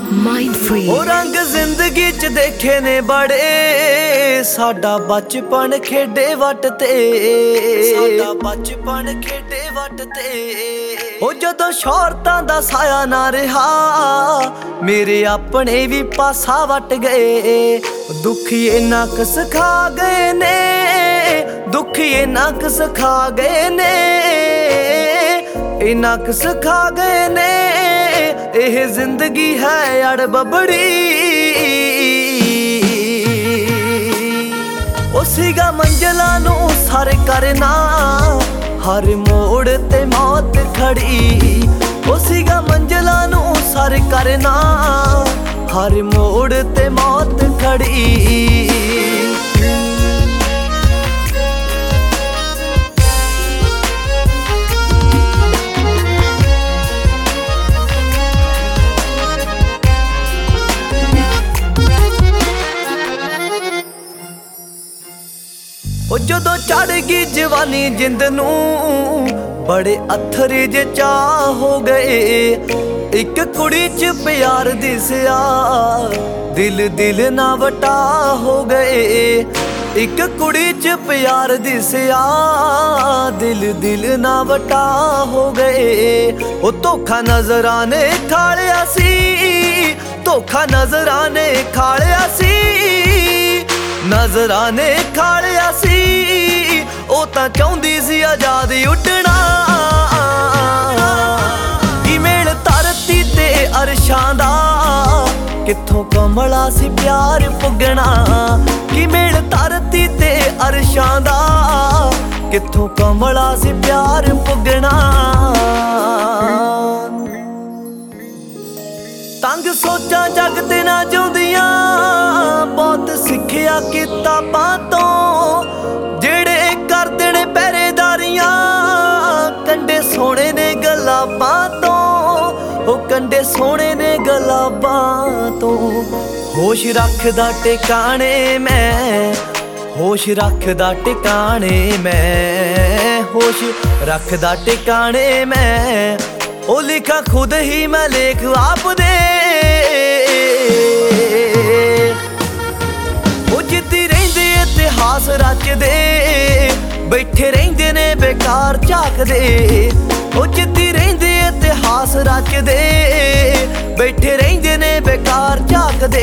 Mindfree ਉਹ ਰੰਗ ਜ਼ਿੰਦਗੀ ਚ ਦੇਖੇ ਨੇ ਬੜੇ, ਸਾਡਾ ਬਚਪਨ ਖੇਡੇ ਵੱਟ ਤੇ, ਸਾਡਾ ਬਚਪਨ ਖੇਡੇ ਵੱਟ ਤੇ। ਉਹ ਜਦੋਂ ਸ਼ੌਹਰਤਾਂ ਦਾ ਸਾਇਆ ਨਾ ਰਿਹਾ, ਮੇਰੇ ਆਪਣੇ ਵੀ ਪਾਸਾ ਵੱਟ ਗਏ। ਦੁਖੀ ਇੰਨਾ ਕੁ ਸਿਖਾ ਗਏ ਨੇ, ਦੁਖੀ ਇੰਨਾ ਕੁ ਸਿਖਾ ਗਏ ਨੇ, ਇੰਨਾ ਕੁ ਸਿਖਾ ਗਏ ਨੇ। ਇਹ ਜ਼ਿੰਦਗੀ ਹੈ ਅੜ ਬੱਬੜੀ, ਉਹ ਸੀਗਾ ਮੰਜ਼ਲਾਂ ਨੂੰ ਸਰ ਕਰਨਾ, ਹਰ ਮੋੜ ਤੇ ਮੌਤ ਖੜੀ। ਉਹ ਸੀਗਾ ਮੰਜ਼ਲਾਂ ਨੂੰ ਸਰ ਕਰਨਾ, ਹਰ ਮੋੜ ਤੇ ਮੌਤ ਖੜੀ। ਉਹ ਜਦੋਂ ਚੜ ਗਈ ਜਵਾਨੀ ਜਿੰਦ ਨੂੰ, ਬੜੇ ਅਥਰੇ ਜੇ ਚਾਹ ਹੋ ਗਏ। ਇੱਕ ਕੁੜੀ ਚ ਪਿਆਰ ਦਿਸਿਆ, ਦਿਲ ਦਿਲ ਨਾ ਵਟਾ ਹੋ ਗਏ। ਇੱਕ ਕੁੜੀ ਚ ਪਿਆਰ ਦਿਸਿਆ, ਦਿਲ ਦਿਲ ਨਾ ਵਟਾ ਹੋ ਗਏ। ਉਹ ਧੋਖਾ ਨਜ਼ਰਾਂ ਨੇ ਖਾ ਲਿਆ ਸੀ, ਧੋਖਾ ਨਜ਼ਰਾਂ ਨੇ ਖਾ ਲਿਆ ਸੀ, ਨਜ਼ਰਾਂ ਨੇ ਖਾ ਲਿਆ ਸੀ। ਉਹ ਤਾਂ ਚਾਹੁੰਦੀ ਸੀ ਆਜ਼ਾਦ ਉੱਡਣਾ, ਕੀ ਮੇਲ ਧਰਤੀ ਤੇ ਅਰਸ਼ਾਂ ਦਾ, ਕਿੱਥੋਂ ਕਮਲਾ ਸੀ ਪਿਆਰ ਪੁੱਗਣਾ। ਕੀ ਮੇਲ ਧਰਤੀ ਤੇ ਅਰਸ਼ਾਂ ਦਾ, ਕਿੱਥੋਂ ਕਮਲਾ ਸੀ ਪਿਆਰ ਪੁੱਗਣਾ। ਤੰਗ ਸੋਚਾਂ ਜਗ ਤੇ ਨਾ ਜਿਉਂਦੀਆਂ, ਬਹੁਤ ਸਿੱਖਿਆ ਕਿਤਾਬਾਂ ਤੋਂ, ਜਿਹੜੇ ਕਰਦੇ ਨੇ ਪਹਿਰੇਦਾਰੀਆਂ, ਕੰਡੇ ਸੋਹਣੇ ਨੇ ਗੁਲਾਬਾਂ ਤੋਂ। ਉਹ ਕੰਡੇ ਸੋਹਣੇ ਨੇ ਗੁਲਾਬਾਂ ਤੋਂ। ਹੋਸ਼ ਰੱਖਦਾ ਟਿਕਾਣੇ ਮੈਂ, ਹੋਸ਼ ਰੱਖਦਾ ਟਿਕਾਣੇ ਮੈਂ, ਹੋਸ਼ ਰੱਖਦਾ ਟਿਕਾਣੇ ਮੈਂ। ਉਹ ਲਿਖਾਂ ਖੁਦ ਹੀ ਮੈਂ ਲੇਖ ਆਪ ਦੇ, ਉਹ ਜਿੱਦੀ ਰਹਿੰਦੇ ਇਤਿਹਾਸ ਰਚਦੇ, ਬੈਠੇ ਰਹਿੰਦੇ ਨੇ ਬੇਕਾਰ ਝਾਕਦੇ। ਉਹ ਜਿੱਦੀ ਰਹਿੰਦੇ ਇਤਿਹਾਸ ਰਚਦੇ, ਬੈਠੇ ਰਹਿੰਦੇ ਨੇ ਬੇਕਾਰ ਝਾਕਦੇ।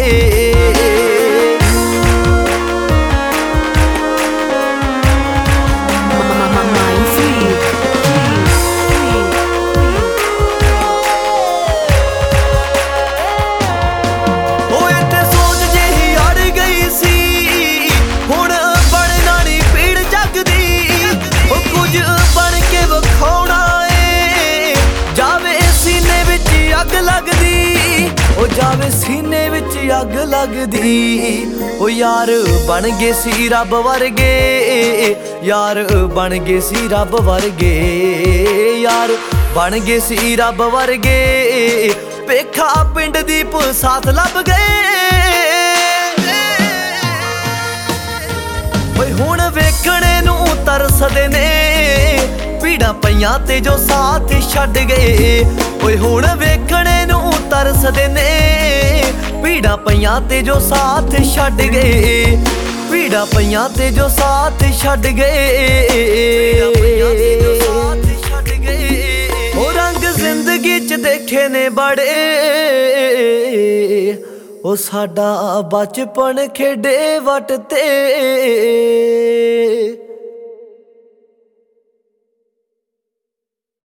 ਉਹ ਜਾਵੇ ਸੀਨੇ ਵਿੱਚ ਅੱਗ ਲੱਗਦੀ। ਉਹ ਯਾਰ ਬਣ ਗਏ ਸੀ ਰੱਬ ਵਰਗੇ, ਯਾਰ ਬਣ ਗਏ ਸੀ ਰੱਬ ਵਰਗੇ, ਯਾਰ ਬਣ ਗਏ ਸੀ ਰੱਬ ਵਰਗੇ। ਪੇਖਾ ਪਿੰਡ ਦੀ ਸਾਥ ਲੱਭ ਗਏ। ਓਏ ਹੁਣ ਵੇਖਣੇ ਨੂੰ ਤਰਸਦੇ ਨੇ, ਭੀੜਾਂ ਪਈਆਂ ਤੇ ਜੋ ਸਾਥ ਛੱਡ ਗਏ। ਓਏ ਹੁਣ ਵੇਖਣੇ ਨੂੰ ਤਰਸਦੇ ਨੇ, ਭੀੜਾਂ ਪਈਆਂ ਤੇ ਜੋ ਸਾਥ ਛੱਡ ਗਏ। ਭੀੜਾਂ ਪਈਆਂ ਤੇ ਜੋ ਸਾਥ ਛੱਡ ਗਏ। ਉਹ ਰੰਗ ਜ਼ਿੰਦਗੀ ਚ ਦੇਖੇ ਨੇ ਬੜੇ, ਉਹ ਸਾਡਾ ਬਚਪਨ ਖੇਡੇ ਵੱਟ ਤੇ।